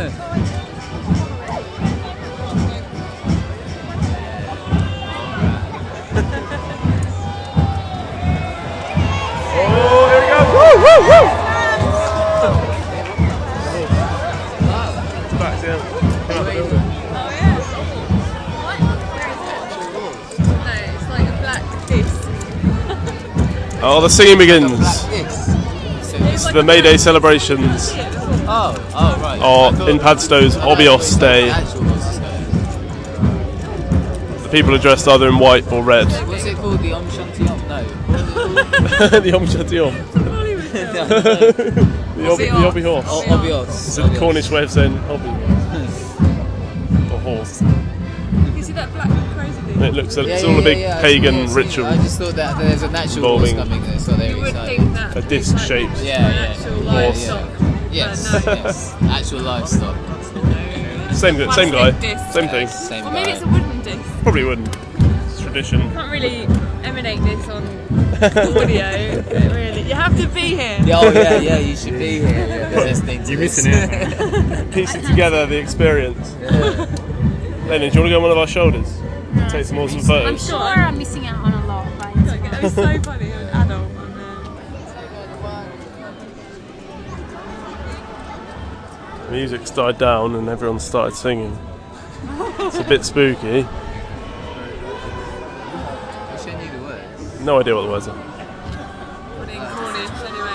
Oh, here we go! Woo, woo, woo! It's back, yeah. Oh, the singing begins. It's the May Day celebrations. Oh, right. Or in Padstow's Obios Day. The people are dressed either in white or red. What's it called? The Om Shanti Om? No. The Om Shanti Om. The Obby Horse. Obios. It's a Cornish way of saying hobby. Or horse. You see that black crazy thing? It looks it's all a big pagan ritual. I just thought that there's a natural horse coming there, so there You would think that a disc shaped actual livestock. Yes, actual livestock. Same guy, same thing. Same Or maybe guy. it's a wooden disc. Probably wouldn't. It's tradition. Can't really emanate this on audio, but really, you have to be here. Yeah, you should be here. Listening to You're this. missing it. Piecing together the experience. Lenny, do you want to go on one of our shoulders? Take some awesome I'm photos. sure I'm missing out on a lot. Right? It was so funny, an adult on The music's died down and everyone started singing. It's a bit spooky. I'll show you the words. No idea what the words are. in Cornish anyway.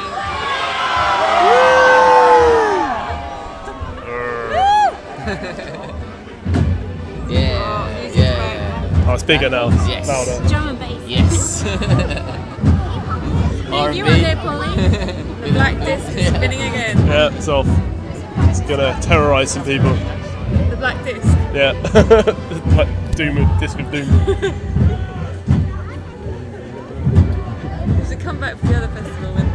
Yeah. Oh, it's bigger now. Yes. Louder. Drum and bass. Yes. You were there, Polly. The black disc is spinning again. Yeah, it's off. It's gonna terrorise some people. The black disc. Yeah. Like disc of doom. Does it come back for the other festival when